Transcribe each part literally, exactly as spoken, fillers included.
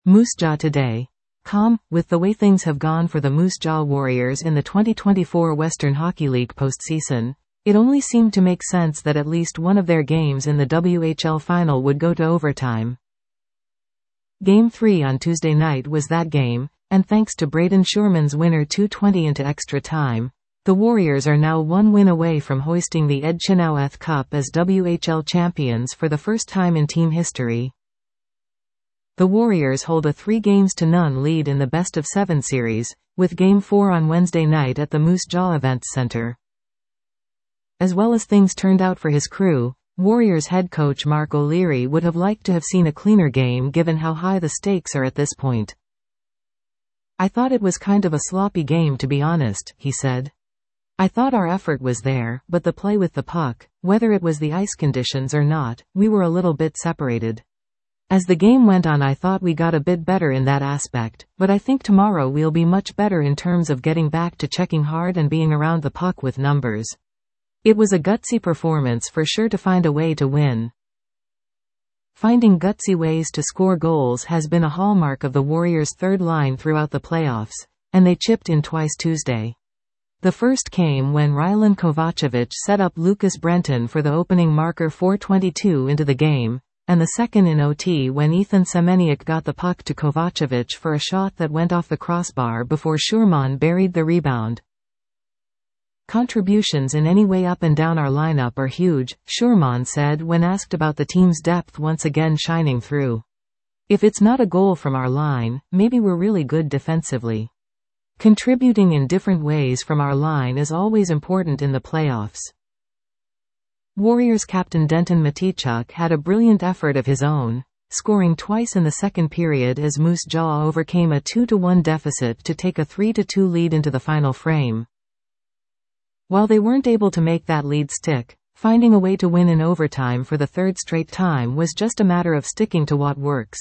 Moose Jaw today. Com, with the way things have gone for the Moose Jaw Warriors in the twenty twenty-four Western Hockey League postseason, it only seemed to make sense that at least one of their games in the W H L final would go to overtime. Game three on Tuesday night was that game, and thanks to Braden Sherman's winner two twenty into extra time, the Warriors are now one win away from hoisting the Ed Chynoweth Cup as W H L champions for the first time in team history. The Warriors hold a three games to none lead in the best of seven series, with Game four on Wednesday night at the Moose Jaw Events Center. As well as things turned out for his crew, Warriors head coach Mark O'Leary would have liked to have seen a cleaner game given how high the stakes are at this point. "I thought it was kind of a sloppy game, to be honest," he said. "I thought our effort was there, but the play with the puck, whether it was the ice conditions or not, we were a little bit separated. As the game went on, I thought we got a bit better in that aspect, but I think tomorrow we'll be much better in terms of getting back to checking hard and being around the puck with numbers. It was a gutsy performance for sure to find a way to win." Finding gutsy ways to score goals has been a hallmark of the Warriors' third line throughout the playoffs, and they chipped in twice Tuesday. The first came when Rylan Kovacevic set up Lucas Brenton for the opening marker four twenty-two into the game, and the second in O T when Ethan Semeniuk got the puck to Kovacevic for a shot that went off the crossbar before Sherman buried the rebound. "Contributions in any way up and down our lineup are huge," Sherman said when asked about the team's depth once again shining through. "If it's not a goal from our line, maybe we're really good defensively. Contributing in different ways from our line is always important in the playoffs." Warriors captain Denton Mateychuk had a brilliant effort of his own, scoring twice in the second period as Moose Jaw overcame a two to one deficit to take a three to two lead into the final frame. While they weren't able to make that lead stick, finding a way to win in overtime for the third straight time was just a matter of sticking to what works.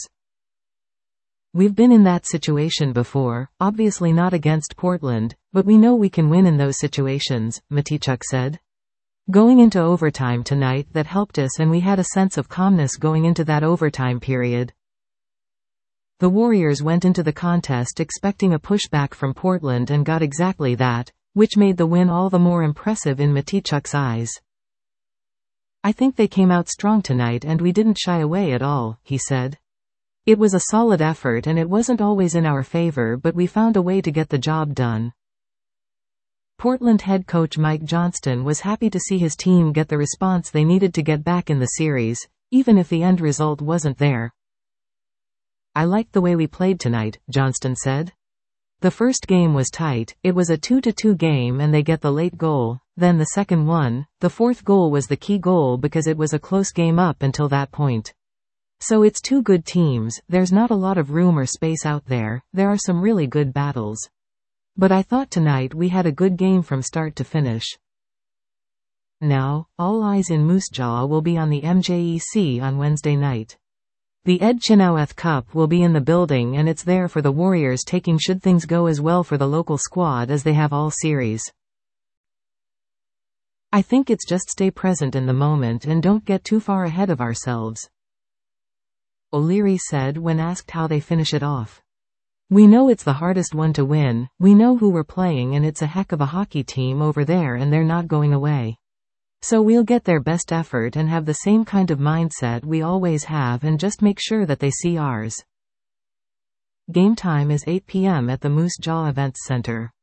"We've been in that situation before, obviously not against Portland, but we know we can win in those situations," Mateychuk said. "Going into overtime tonight, that helped us, and we had a sense of calmness going into that overtime period." The Warriors went into the contest expecting a pushback from Portland and got exactly that, which made the win all the more impressive in Mateychuk's eyes. "I think they came out strong tonight and we didn't shy away at all," he said. "It was a solid effort and it wasn't always in our favor, but we found a way to get the job done." Portland head coach Mike Johnston was happy to see his team get the response they needed to get back in the series, even if the end result wasn't there. "I liked the way we played tonight," Johnston said. "The first game was tight, it was a two to two game and they get the late goal, then the second one, the fourth goal was the key goal because it was a close game up until that point. So it's two good teams, there's not a lot of room or space out there, there are some really good battles. But I thought tonight we had a good game from start to finish." Now, all eyes in Moose Jaw will be on the M J E C on Wednesday night. The Ed Chynoweth Cup will be in the building and it's there for the Warriors taking should things go as well for the local squad as they have all series. "I think it's just stay present in the moment and don't get too far ahead of ourselves," O'Leary said when asked how they finish it off. "We know it's the hardest one to win, we know who we're playing and it's a heck of a hockey team over there and they're not going away. So we'll get their best effort and have the same kind of mindset we always have and just make sure that they see ours." Game time is eight p m at the Moose Jaw Events Center.